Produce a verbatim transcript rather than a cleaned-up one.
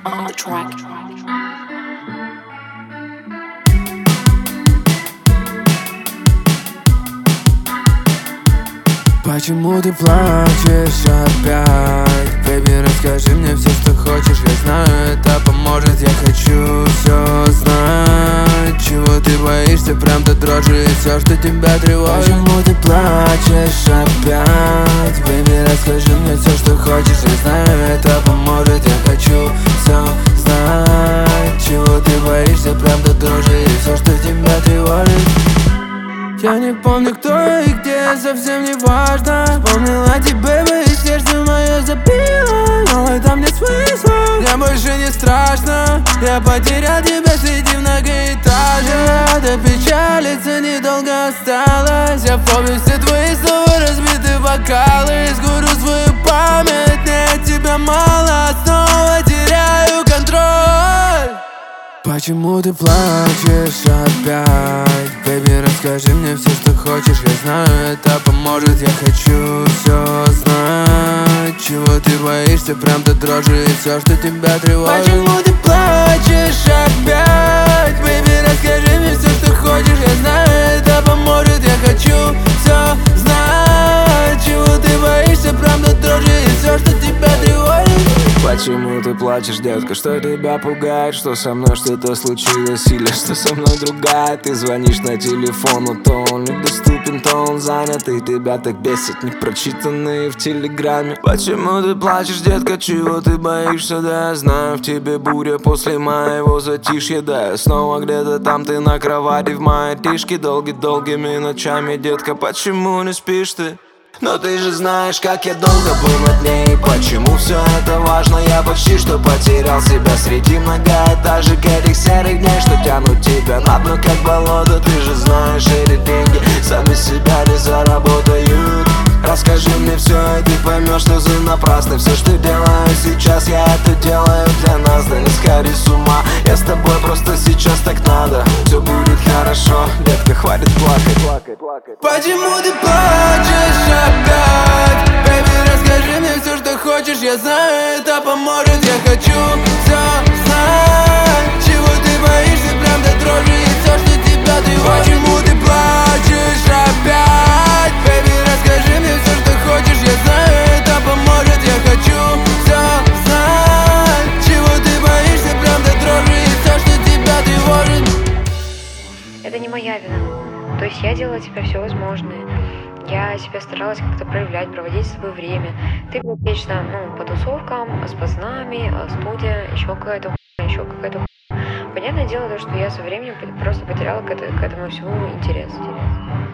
on the track. Почему ты плачешь опять? Бэйби, расскажи мне все, что хочешь. Я знаю, это поможет. Я хочу все знать. Чего ты боишься, прям до дрожи, и все, что тебя тревожит. Почему ты плачешь опять? Бэйби, расскажи мне все, что хочешь. Я знаю, это поможет. Я хочу все знать. Чего ты боишься, прям до дрожи, и все, что тебя тревожит. Я не помню, кто и где, совсем не важно. Вспомнила тебя, и сердце мое забило. Но это мне смысла. Мне больше не страшно. Я потерял тебя среди многоэтажек. До печалиться недолго осталось. Я помню все твои слова, разбитые бокалы. Сгорю свою память, мне от тебя мало. Снова теряю контроль. Почему ты плачешь опять? Бэйби, расскажи мне все, что хочешь. Я знаю, это поможет. Я хочу все знать. Чего ты боишься, прям до дрожи, и все, что тебя тревожит. Почему ты плачешь опять? Бэйби, расскажи мне все, что хочешь. Я знаю, это поможет. Я хочу все знать. Чего ты боишься, прям до дрожи, и все, что тебя тревожит. Почему ты плачешь, детка? Что тебя пугает? Что со мной что-то случилось? Или что со мной другая? Ты звонишь на телефону, то он недоступен, то он занят. И тебя так бесит непрочитанные в телеграме. Почему ты плачешь, детка? Чего ты боишься? Да я знаю, в тебе буря после моего затишья. Да я снова где-то там, ты на кровати в моей тишке. Долги-долгими ночами, детка, почему не спишь ты? Но ты же знаешь, как я долго был над ней. Почему все это важно? Я почти что потерял себя среди многоэтажек этих серых дней, что тянут тебя на дно, как болото. Ты же знаешь, эти деньги сами себя не заработают. Расскажи мне все, и ты поймешь, что за напрасно. Все, что делаю сейчас, я это делаю для нас. Да не сходи с ума, я с тобой просто сейчас так надо. Все будет хорошо, детка, хватит плакать, плакать, плакать. Почему ты плачешь опять? Бэйби, расскажи мне все, что хочешь. Я знаю, это поможет. Я хочу все знать. Чего ты боишься, прям до дрожи, и все, что тебя тревожит. Почему ты плачешь опять? Бэйби, расскажи мне все, что хочешь. Я знаю, это поможет. Я хочу все знать. Чего ты боишься, прям до дрожи, и все, что тебя тревожит. Это не моя вина. То есть я делала тебе все возможное. Я себя старалась как-то проявлять, проводить с тобой время. Ты был вечно, ну, по тусовкам, с пацанами, студия, еще какая-то хуйня, еще какая-то хуйня. Понятное дело, то, что я со временем просто потеряла к, это, к этому всему интерес.